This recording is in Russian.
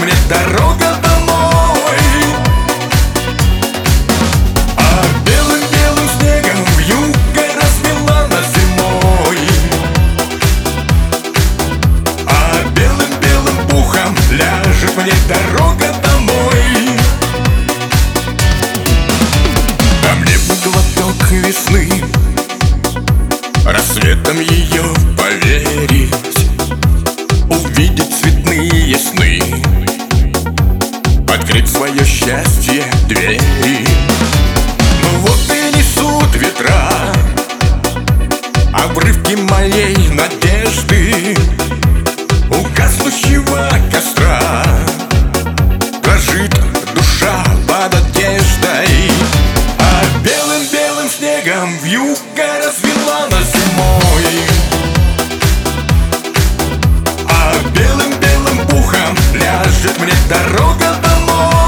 мне дорога домой. А белым-белым снегом вьюга развела нас зимой. А белым-белым пухом ляжет мне дорога домой. А мне бы глоток весны, рассветом ее поверить, увидеть цветные сны, открыть свое счастье двери. Ну вот и несут ветра обрывки моей надежды, у гаснущего костра дрожит душа под одеждой. А белым-белым снегом вьюга развела нас зимой. А белым-белым пухом ляжет мне дорога домой.